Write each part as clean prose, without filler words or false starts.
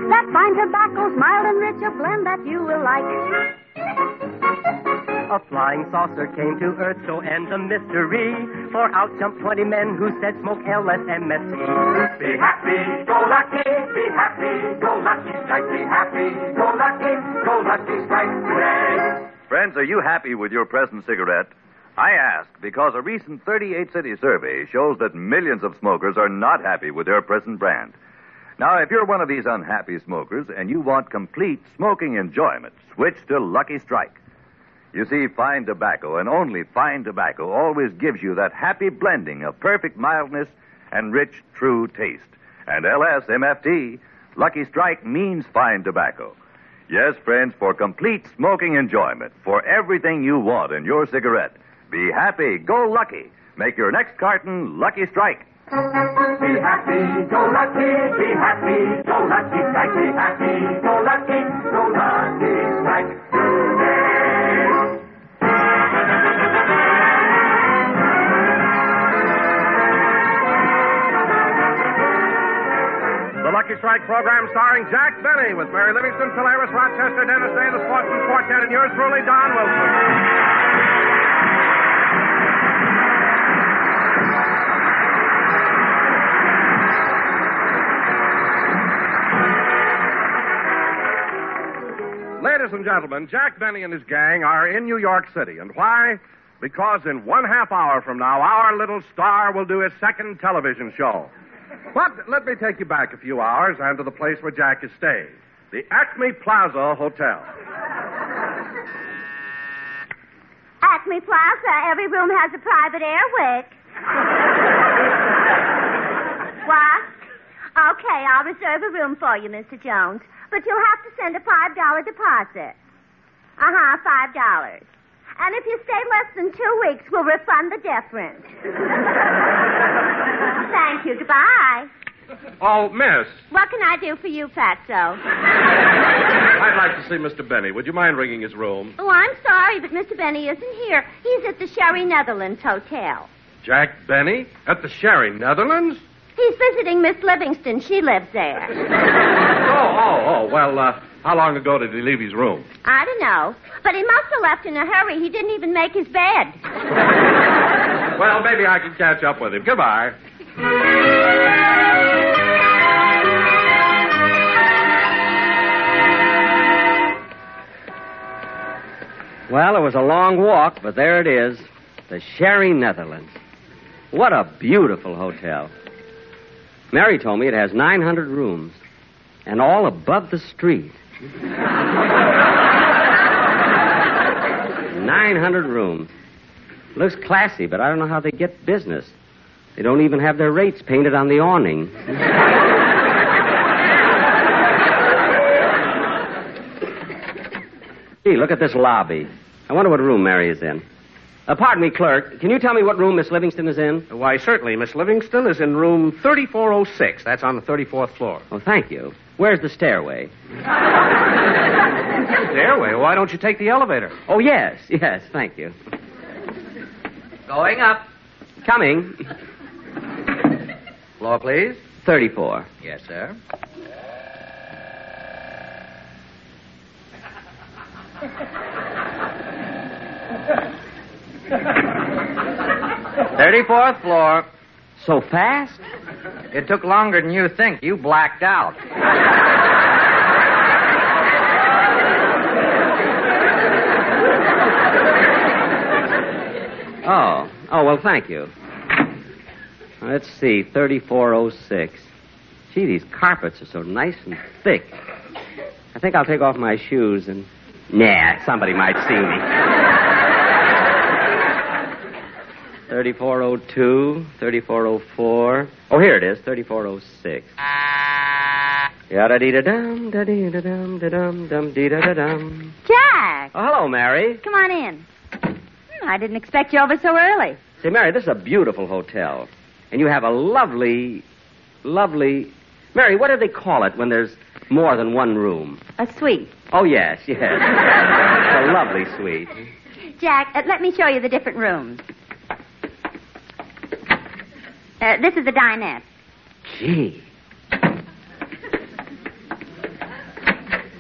That fine tobacco's mild and rich, a blend that you will like. A flying saucer came to Earth to end the mystery. For out jumped 20 men who said smoke LSMFT. Be happy, go lucky, be happy, go lucky strike, be happy, go lucky strike today. Friends, are you happy with your present cigarette? I ask because a recent 38-city survey shows that millions of smokers are not happy with their present brand. Now, if you're one of these unhappy smokers and you want complete smoking enjoyment, switch to Lucky Strike. You see, fine tobacco, and only fine tobacco, always gives you that happy blending of perfect mildness and rich, true taste. And LSMFT, Lucky Strike means fine tobacco. Yes, friends, for complete smoking enjoyment, for everything you want in your cigarette. Be happy, go lucky. Make your next carton Lucky Strike. Be happy, go lucky, be happy, go lucky strike, be happy, go lucky strike today. The Lucky Strike program starring Jack Benny with Mary Livingston, Phil Harris, Rochester, Dennis Day, the Sportsman Quartet, and yours truly, Don Wilson. Ladies and gentlemen, Jack Benny and his gang are in New York City. And why? Because in 1/2 hour from now, our little star will do his second television show. But let me take you back a few hours and to the place where Jack is staying, the Acme Plaza Hotel. Acme Plaza, every room has a private air wick. What? Okay, I'll reserve a room for you, Mr. Jones. But you'll have to send a $5 deposit. $5. And if you stay less than 2 weeks, we'll refund the difference. Thank you. Goodbye. Oh, miss. What can I do for you, Fatso? I'd like to see Mr. Benny. Would you mind ringing his room? Oh, I'm sorry, but Mr. Benny isn't here. He's at the Sherry Netherlands Hotel. Jack Benny? At the Sherry Netherlands? He's visiting Miss Livingston. She lives there. Well, how long ago did he leave his room? I don't know. But he must have left in a hurry. He didn't even make his bed. Well, maybe I can catch up with him. Goodbye. Well, it was a long walk, but there it is. The Sherry Netherlands. What a beautiful hotel. Mary told me it has 900 rooms, and all above the street. 900 rooms. Looks classy, but I don't know how they get business. They don't even have their rates painted on the awning. Gee, look at this lobby. I wonder what room Mary is in. Pardon me, clerk. Can you tell me what room Miss Livingston is in? Why, certainly. Miss Livingston is in room 3406. That's on the 34th floor. Oh, thank you. Where's the stairway? Stairway? Why don't you take the elevator? Oh, yes, thank you. Going up. Coming. Floor, please. 34. Yes, sir. "34th floor. So fast? It took longer than you think. You blacked out." Oh, well, thank you. Let's see, 3406. Gee, these carpets are so nice and thick. I think I'll take off my shoes and... Nah, somebody might see me. 3402, 3404. Oh, here it is, 3406. Yada-dee-da-dum, da-dee-da-dum, da-dum, dum, dee-da-da-dum. Jack! Oh, hello, Mary. Come on in. I didn't expect you over so early. Say, Mary, this is a beautiful hotel. And you have a lovely... Mary, what do they call it when there's more than one room? A suite. Oh, yes. It's a lovely suite. Jack, let me show you the different rooms. This is the dinette. Gee.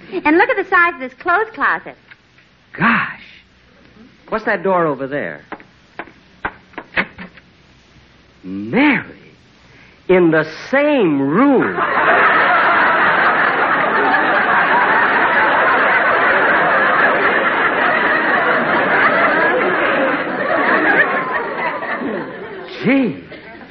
And look at the size of this clothes closet. Gosh. What's that door over there? Mary. In the same room. Gee.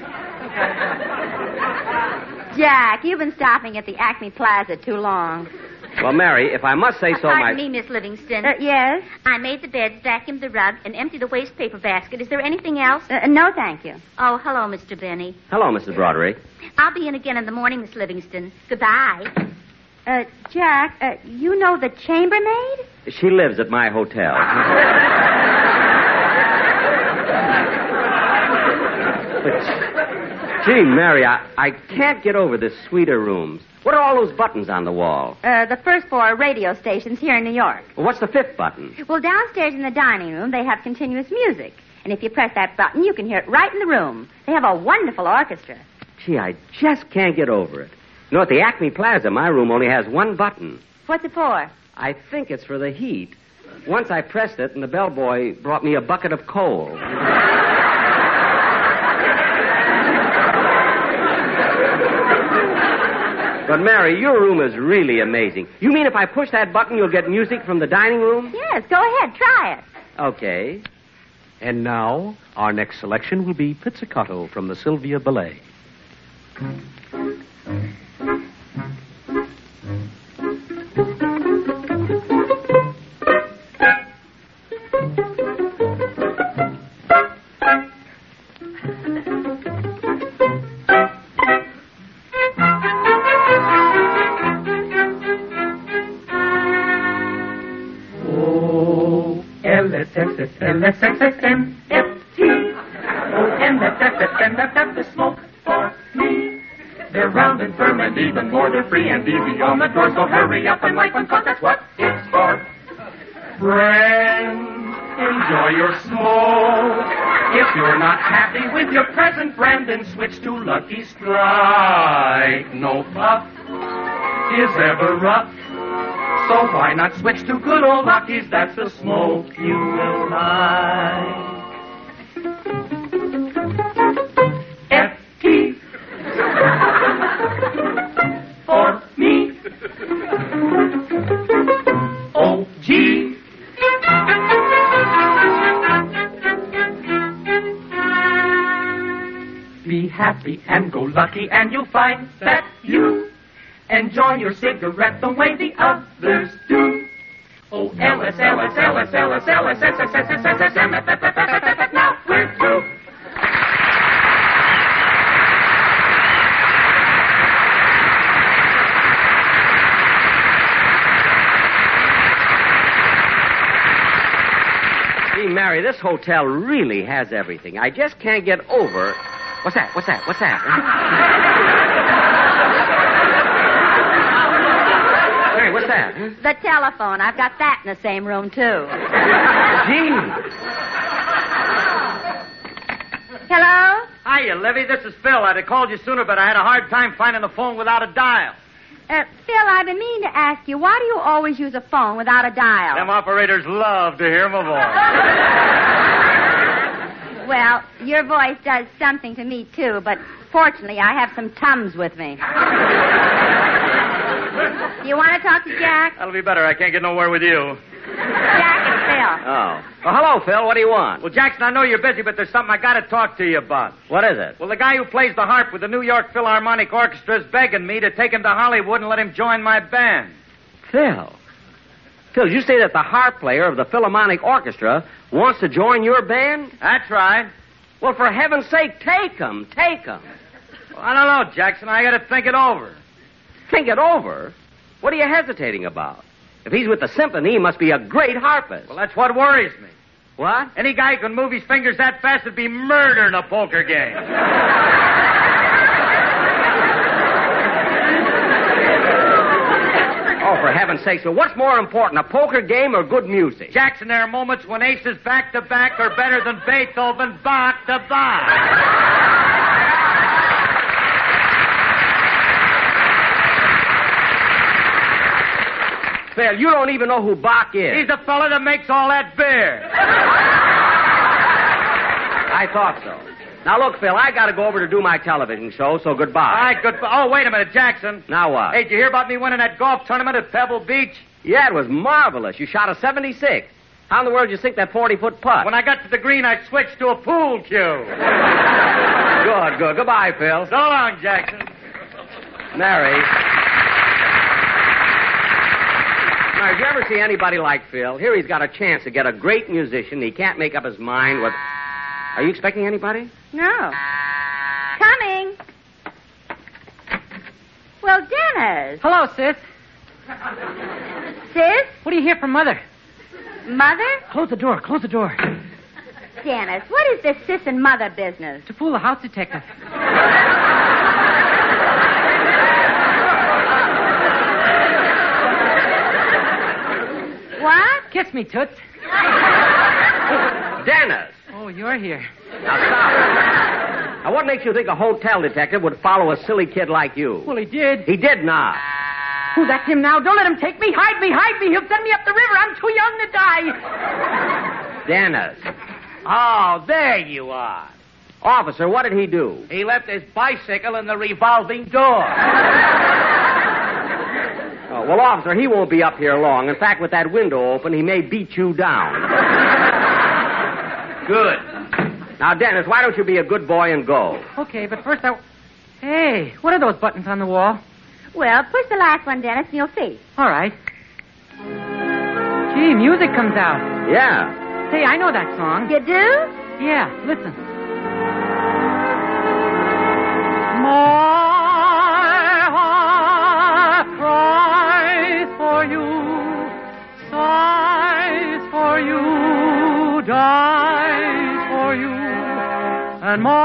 Jack, you've been stopping at the Acme Plaza too long. Well, Mary, if I must say so Pardon me, Miss Livingston. Yes? I made the beds, vacuumed the rug, and emptied the waste paper basket. Is there anything else? No, thank you. Oh, hello, Mr. Benny. Hello, Mrs. Broderick. I'll be in again in the morning, Miss Livingston. Goodbye. Jack, you know the chambermaid? She lives at my hotel. But, gee, Mary, I can't get over this suite of rooms. What are all those buttons on the wall? The first 4 are radio stations here in New York. Well, what's the 5th button? Well, downstairs in the dining room, they have continuous music. And if you press that button, you can hear it right in the room. They have a wonderful orchestra. Gee, I just can't get over it. You know, at the Acme Plaza, my room only has 1 button. What's it for? I think it's for the heat. Once I pressed it, and the bellboy brought me a bucket of coal. But, Mary, your room is really amazing. You mean if I push that button, you'll get music from the dining room? Yes, go ahead, try it. Okay. And now, our next selection will be Pizzicato from the Sylvia Ballet. L-S-S-S-L-S-S-S-M-F-T. O-N-F-F-F-M-F-F, the smoke for me. They're round and firm and even more, they're free and easy on the door, so hurry up and light one, 'cause that's what it's for. Friends, enjoy your smoke. If you're not happy with your present brand, then switch to Lucky Strike. No puff is ever rough, so why not switch to good old Lucky's? That's the smoke you will like. F-T for me. O-G. Be happy and go lucky, and you'll find that you enjoy your cigarette the way the others do. Oh, L-S, L-S, L-S, L-S, L-S, S-S-S-S-S-S-M-F-F-F-F-F-F, now we're through. Gee, Mary, this hotel really has everything. I just can't get over... What's that? What's that? What's that? Mary, what's that? The telephone. I've got that in the same room, too. Gee. Hello? Hiya, Livy. This is Phil. I'd have called you sooner, but I had a hard time finding the phone without a dial. Phil, I've been meaning to ask you, why do you always use a phone without a dial? Them operators love to hear my voice. Well, your voice does something to me, too, but fortunately, I have some Tums with me. You want to talk to Jack? That'll be better. I can't get nowhere with you. Jack and Phil. Oh. Well, hello, Phil. What do you want? Well, Jackson, I know you're busy, but there's something I got to talk to you about. What is it? Well, the guy who plays the harp with the New York Philharmonic Orchestra is begging me to take him to Hollywood and let him join my band. Phil. Phil, you say that the harp player of the Philharmonic Orchestra wants to join your band? That's right. Well, for heaven's sake, take him. Take him. Well, I don't know, Jackson. I got to think it over. Think it over? What are you hesitating about? If he's with the symphony, he must be a great harpist. Well, that's what worries me. What? Any guy who can move his fingers that fast would be murder in a poker game. Oh, for heaven's sake, so what's more important, a poker game or good music? Jackson, there are moments when aces back-to-back are better than Beethoven Bach-to-Bach. Phil, you don't even know who Bach is. He's the fella that makes all that beer. I thought so. Now, look, Phil, I got to go over to do my television show, so goodbye. All right, good. Oh, wait a minute, Jackson. Now what? Hey, did you hear about me winning that golf tournament at Pebble Beach? Yeah, it was marvelous. You shot a 76. How in the world did you sink that 40-foot putt? When I got to the green, I switched to a pool cue. Good. Goodbye, Phil. So long, Jackson. Mary, did you ever see anybody like Phil? Here he's got a chance to get a great musician. He can't make up his mind with... Are you expecting anybody? No. Coming. Well, Dennis. Hello, Sis. Sis? What do you hear from Mother? Mother? Close the door. Dennis, what is this sis and mother business? To fool the house detective. What? Kiss me, Toots. Dennis. Oh, you're here. Now, stop. Now, what makes you think a hotel detective would follow a silly kid like you? Well, he did. He did not. Oh, that's him now. Don't let him take me. Hide me. He'll send me up the river. I'm too young to die. Dennis. Oh, there you are. Officer, what did he do? He left his bicycle in the revolving door. Oh, well, officer, he won't be up here long. In fact, with that window open, he may beat you down. Good. Now, Dennis, why don't you be a good boy and go? Okay, but first Hey, what are those buttons on the wall? Well, push the last one, Dennis, and you'll see. All right. Gee, music comes out. Yeah. Say, I know that song. You do? Yeah, listen. My heart cries for you, sighs for you, dies for you, and my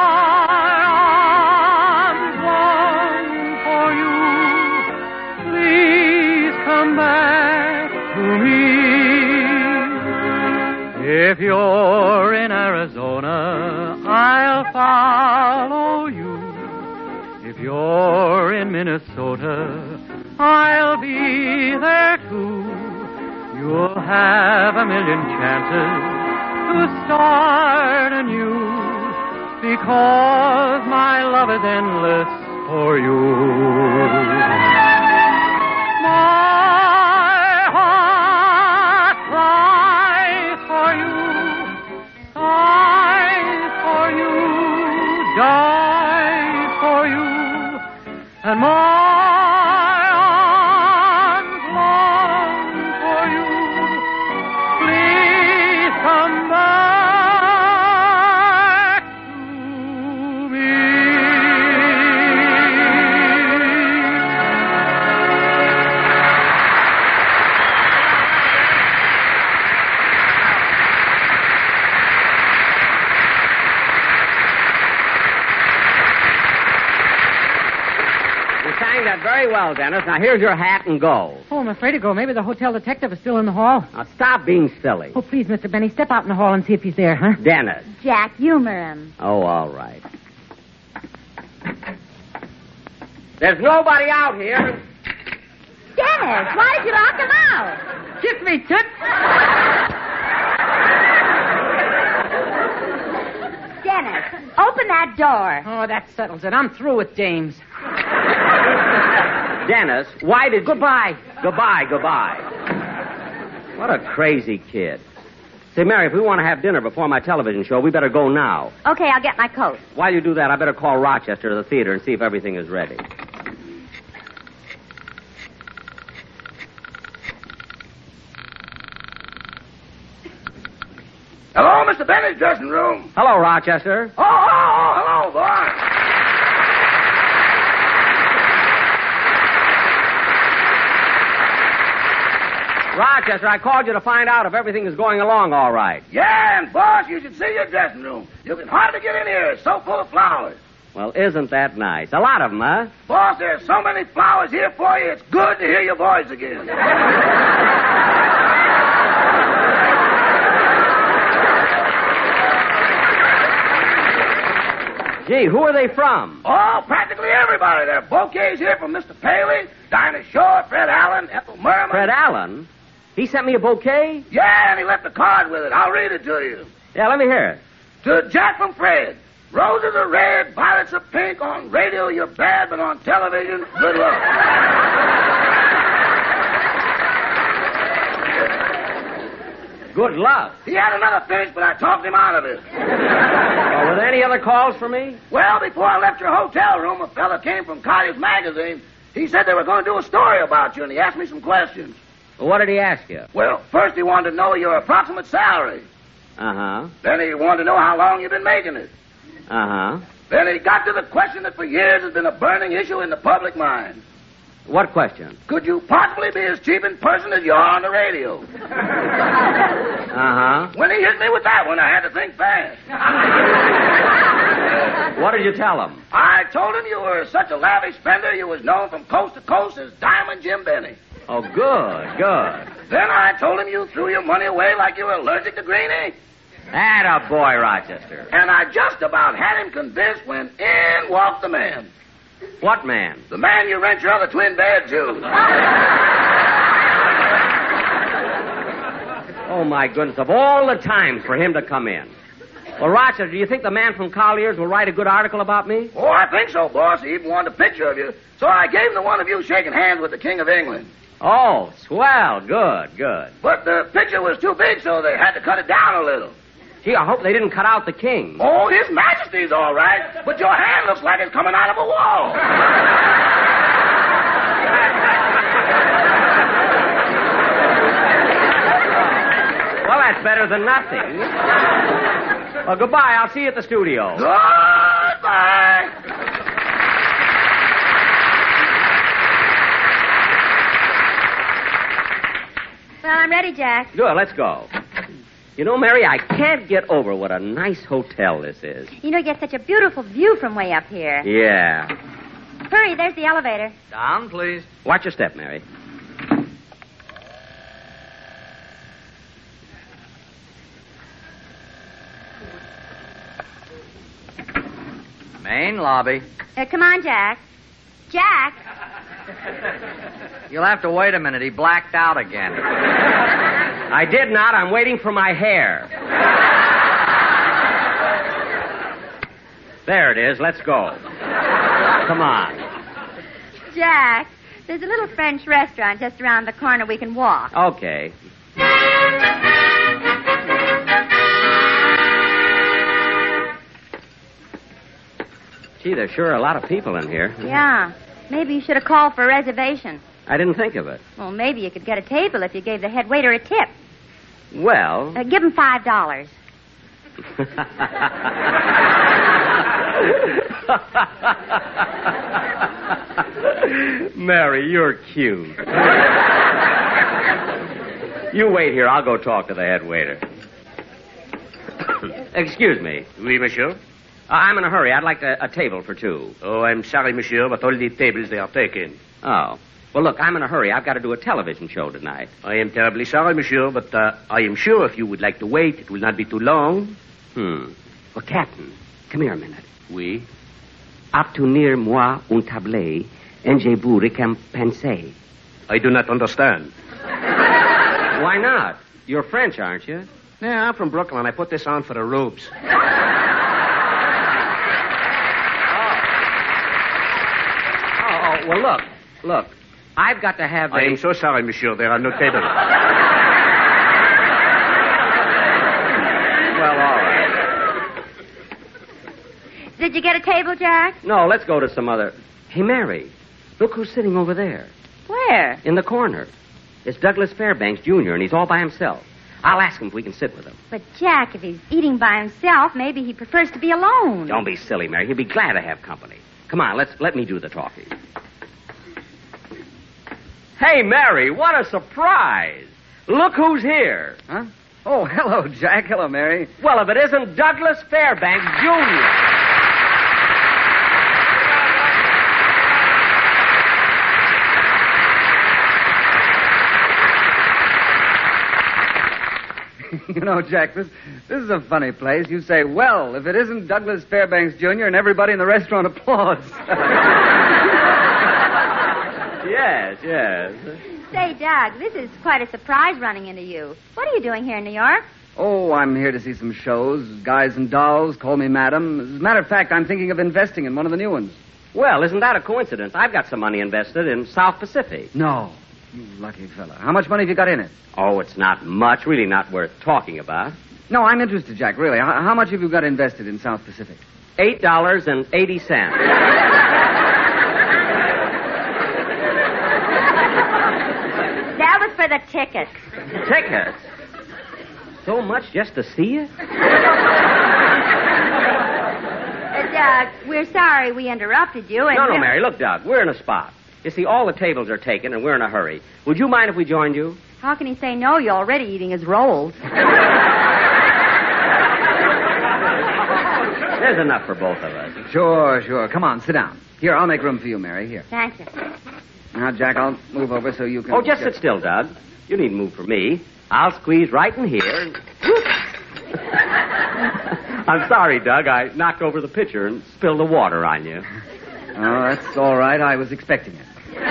arms long for you. Please come back to me. If you're in Arizona, I'll follow you. If you're in Minnesota, I'll be there too. You'll have a million chances to start anew, because my love is endless for you. My heart cries for you, sighs for you, dies for you, and my arms long for you. Please come back to me. You sang that very well, Dennis. Now, here's your hat and go. Oh, I'm afraid to go. Maybe the hotel detective is still in the hall. Now, stop being silly. Oh, please, Mr. Benny, step out in the hall and see if he's there, huh? Dennis. Jack, humor him. Oh, all right. There's nobody out here. Dennis, why did you lock him out? Kiss me, Toots. Dennis, open that door. Oh, that settles it. I'm through with dames. Dennis, why did Goodbye. Goodbye. What a crazy kid. Say, Mary, if we want to have dinner before my television show, we better go now. Okay, I'll get my coat. While you do that, I better call Rochester to the theater and see if everything is ready. Hello, Mr. Bennett's dressing room. Hello, Rochester. Oh, hello, boy. Rochester, I called you to find out if everything is going along all right. Yeah, and boss, you should see your dressing room. You can hardly get in here. It's so full of flowers. Well, isn't that nice? A lot of them, huh? Boss, there's so many flowers here for you, it's good to hear your voice again. Gee, who are they from? Oh, practically everybody. There are bouquets here from Mr. Paley, Dinah Shore, Fred Allen, Ethel Merman. Fred Allen? He sent me a bouquet? Yeah, and he left a card with it. I'll read it to you. Yeah, let me hear it. To Jack from Fred. Roses are red, violets are pink. On radio, you're bad, but on television, good luck. Good luck. He had another finish, but I talked him out of it. Were there any other calls for me? Well, before I left your hotel room, a fella came from Collier's Magazine. He said they were going to do a story about you, and he asked me some questions. Well, what did he ask you? Well, first he wanted to know your approximate salary. Uh-huh. Then he wanted to know how long you've been making it. Uh-huh. Then he got to the question that for years has been a burning issue in the public mind. What question? Could you possibly be as cheap in person as you are on the radio? Uh-huh. When he hit me with that one, I had to think fast. What did you tell him? I told him you were such a lavish spender you was known from coast to coast as Diamond Jim Benny. Oh, good, good. Then I told him you threw your money away like you were allergic to green ink. Atta boy, Rochester. And I just about had him convinced when in walked the man. What man? The man you rent your other twin bed to. Oh, my goodness, of all the times for him to come in. Well, Rochester, do you think the man from Collier's will write a good article about me? Oh, I think so, boss. He even wanted a picture of you. So I gave him the one of you shaking hands with the King of England. Oh, swell. Good, good. But the picture was too big, so they had to cut it down a little. Gee, I hope they didn't cut out the king. Oh, His Majesty's all right. But your hand looks like it's coming out of a wall. Well, that's better than nothing. Well, goodbye. I'll see you at the studio. Goodbye. Well, I'm ready, Jack. Good, let's go. You know, Mary, I can't get over what a nice hotel this is. You know, you get such a beautiful view from way up here. Yeah. Hurry, there's the elevator. Down, please. Watch your step, Mary. Main lobby. Come on, Jack. Jack. You'll have to wait a minute. He blacked out again. I did not. I'm waiting for my hair. There it is. Let's go. Come on. Jack, there's a little French restaurant just around the corner we can walk. Okay. Gee, there's sure a lot of people in here. Yeah. Maybe you should have called for a reservation. I didn't think of it. Well, maybe you could get a table if you gave the head waiter a tip. Well... Give him $5. Mary, you're cute. You wait here. I'll go talk to the head waiter. Excuse me. Oui, monsieur? I'm in a hurry. I'd like a table for two. Oh, I'm sorry, monsieur, but all the tables, they are taken. Oh. Well, look, I'm in a hurry. I've got to do a television show tonight. I am terribly sorry, monsieur, but I am sure if you would like to wait, it will not be too long. Well, Captain, come here a minute. Oui? Obtenir-moi un tablet, et je vous récompenser. I do not understand. Why not? You're French, aren't you? Yeah, I'm from Brooklyn. I put this on for the rubes. Well, look. I've got to have I am so sorry, monsieur. There are no tables. Well, all right. Did you get a table, Jack? No, let's go to some other... Hey, Mary, look who's sitting over there. Where? In the corner. It's Douglas Fairbanks, Jr., and he's all by himself. I'll ask him if we can sit with him. But, Jack, if he's eating by himself, maybe he prefers to be alone. Don't be silly, Mary. He'll be glad to have company. Come on, let me do the talking. Hey, Mary, what a surprise. Look who's here. Huh? Oh, hello, Jack. Hello, Mary. Well, if it isn't Douglas Fairbanks, Jr. You know, Jack, this is a funny place. You say, well, if it isn't Douglas Fairbanks Jr., and everybody in the restaurant applauds. Yes. Say, Doug, this is quite a surprise running into you. What are you doing here in New York? Oh, I'm here to see some shows. Guys and Dolls, Call Me Madam. As a matter of fact, I'm thinking of investing in one of the new ones. Well, isn't that a coincidence? I've got some money invested in South Pacific. No. You lucky fella. How much money have you got in it? Oh, it's not much. Really not worth talking about. No, I'm interested, Jack, really. How much have you got invested in South Pacific? $8.80. That was for the tickets. Tickets? So much just to see it? Doug, we're sorry we interrupted you. And No, Mary. Look, Doug, we're in a spot. You see, all the tables are taken, and we're in a hurry. Would you mind if we joined you? How can he say no? You're already eating his rolls. There's enough for both of us. Sure. Come on, sit down. Here, I'll make room for you, Mary. Here. Thank you. Now, Jack, I'll move over so you can... Oh, just sit still, Doug. You needn't move for me. I'll squeeze right in here. And... I'm sorry, Doug. I knocked over the pitcher and spilled the water on you. Oh, that's all right. I was expecting it.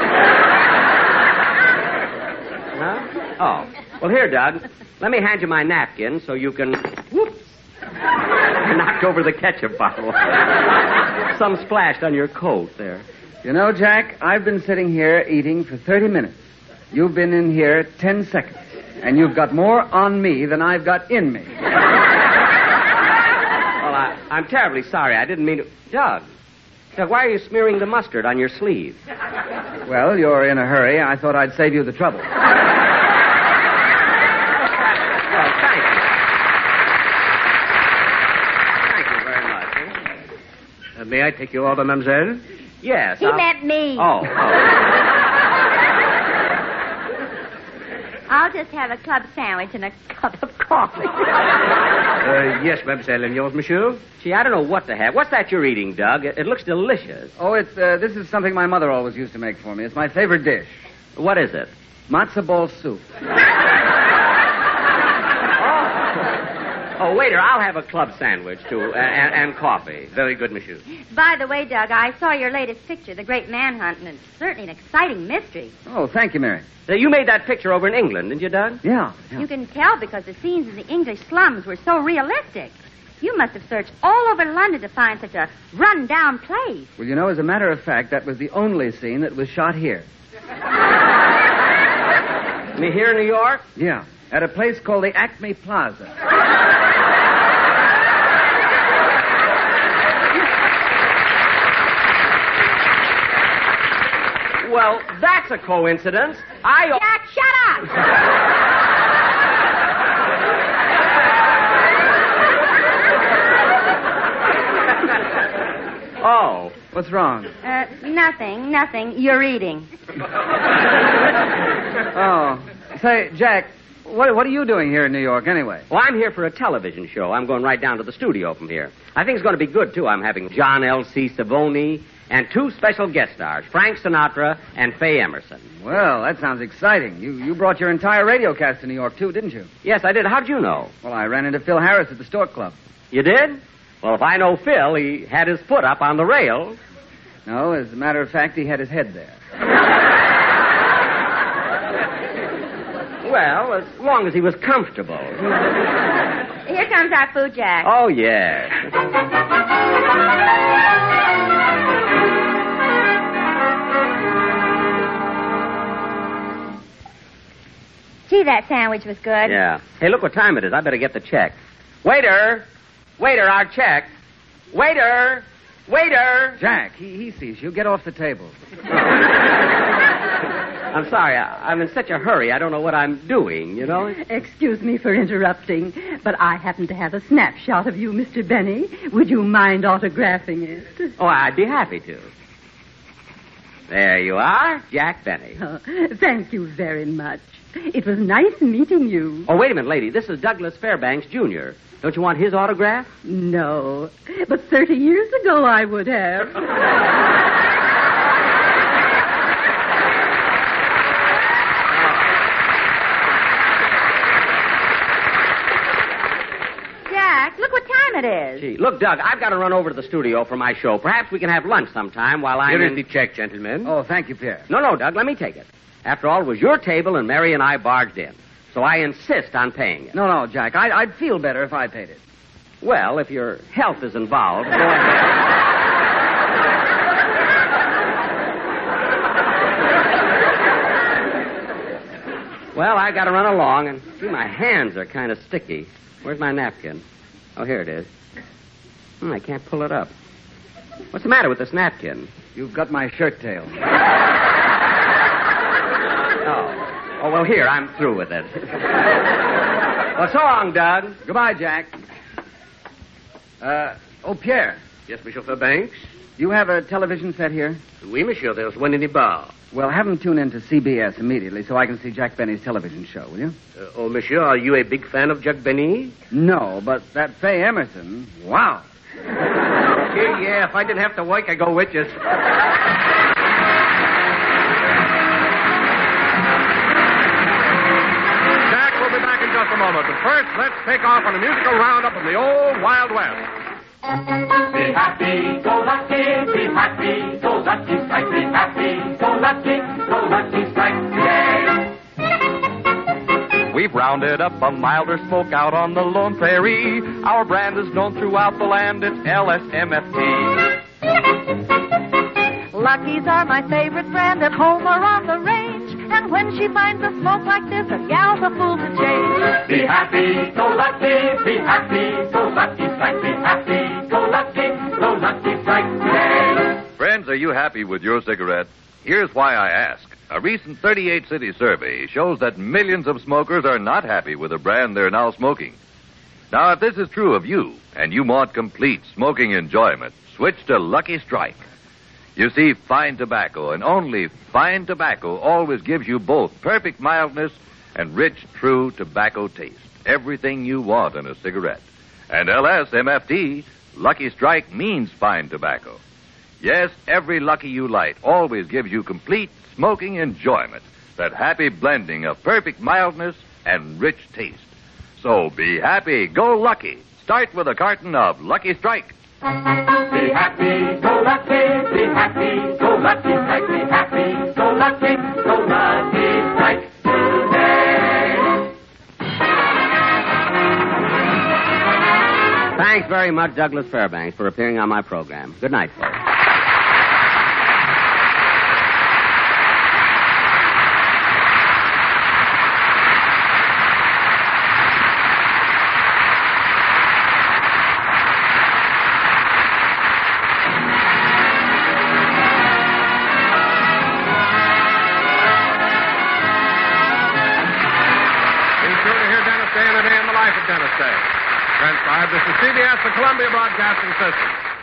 Huh? Oh. Well, here, Doug. Let me hand you my napkin so you can... Whoops. I knocked over the ketchup bottle. Some splashed on your coat there. You know, Jack, I've been sitting here eating for 30 minutes. You've been in here 10 seconds. And you've got more on me than I've got in me. Well, I'm terribly sorry. I didn't mean to... Doug, why are you smearing the mustard on your sleeve? Well, you're in a hurry. I thought I'd save you the trouble. Well, thank you. Thank you very much. May I take your order, mademoiselle? Yes. He meant me. Oh. I'll just have a club sandwich and a cup of coffee. Yes, mademoiselle. And yours, monsieur? Gee, I don't know what to have. What's that you're eating, Doug? It looks delicious. Oh, this is something my mother always used to make for me. It's my favorite dish. What is it? Matzo ball soup. Oh, waiter, I'll have a club sandwich, too, and coffee. Very good, monsieur. By the way, Doug, I saw your latest picture, The Great Manhunt, and it's certainly an exciting mystery. Oh, thank you, Mary. You made that picture over in England, didn't you, Doug? Yeah. You can tell because the scenes in the English slums were so realistic. You must have searched all over London to find such a run-down place. Well, you know, as a matter of fact, that was the only scene that was shot here. Me here in New York? Yeah, at a place called the Acme Plaza. Well, that's a coincidence. Jack, shut up! Oh. What's wrong? Nothing. You're eating. Oh. Say, Jack, what are you doing here in New York anyway? Well, I'm here for a television show. I'm going right down to the studio from here. I think it's going to be good, too. I'm having John L.C. Savoni and two special guest stars, Frank Sinatra and Faye Emerson. Well, that sounds exciting. You brought your entire radio cast to New York, too, didn't you? Yes, I did. How'd you know? Well, I ran into Phil Harris at the Stork Club. You did? Well, if I know Phil, he had his foot up on the rail. No, as a matter of fact, he had his head there. Well, as long as he was comfortable. Here comes our food, Jack. Oh, yes. Gee, that sandwich was good. Yeah. Hey, look what time it is. I better get the check. Waiter! Waiter, our check. Waiter! Waiter! Jack, he sees you. Get off the table. I'm sorry. I'm in such a hurry. I don't know what I'm doing, you know? Excuse me for interrupting, but I happen to have a snapshot of you, Mr. Benny. Would you mind autographing it? Oh, I'd be happy to. There you are, Jack Benny. Oh, thank you very much. It was nice meeting you. Oh, wait a minute, lady. This is Douglas Fairbanks, Jr. Don't you want his autograph? No, but 30 years ago I would have. it is. Gee, look, Doug, I've got to run over to the studio for my show. Perhaps we can have lunch sometime while I'm Here is in... the check, gentlemen. Oh, thank you, Pierre. No, Doug, let me take it. After all, it was your table and Mary and I barged in. So I insist on paying it. No, Jack. I'd feel better if I paid it. Well, if your health is involved, go ahead. Well, I got to run along, and see, my hands are kind of sticky. Where's my napkin? Oh, here it is. I can't pull it up. What's the matter with this napkin? You've got my shirt tail. Oh, well, here, I'm through with it. Well, so long, Doug. Goodbye, Jack. Pierre. Yes, Monsieur Fairbanks? You have a television set here? Oui, monsieur. There's one in the bar. Well, have them tune in to CBS immediately so I can see Jack Benny's television show, will you? Monsieur, are you a big fan of Jack Benny? No, but that Faye Emerson, wow. Yeah, if I didn't have to work, I'd go with you. Jack will be back in just a moment, but first, let's take off on a musical roundup of the old Wild West. Be happy, go lucky, be happy, go lucky, strike, be happy, go lucky, strike, yay! We've rounded up a milder smoke out on the lone prairie. Our brand is known throughout the land, it's LSMFT. Lucky's are my favorite brand at home or on the range. And when she finds a smoke like this, a gal's a fool to change. Be happy, go lucky, be happy, go lucky, strike, be happy, go lucky, strike, yay! Friends, are you happy with your cigarette? Here's why I ask. A recent 38-city survey shows that millions of smokers are not happy with the brand they're now smoking. Now, if this is true of you, and you want complete smoking enjoyment, switch to Lucky Strike. You see, fine tobacco, and only fine tobacco, always gives you both perfect mildness and rich, true tobacco taste. Everything you want in a cigarette. And LSMFT, Lucky Strike, means fine tobacco. Yes, every Lucky you light always gives you complete smoking enjoyment. That happy blending of perfect mildness and rich taste. So be happy, go Lucky. Start with a carton of Lucky Strike. Be happy, go lucky, be happy, go lucky, strike, be happy, go lucky, strike, today. Thanks very much, Douglas Fairbanks, for appearing on my program. Good night, folks. Dennis Day. Transcribed, this is CBS, the Columbia Broadcasting System.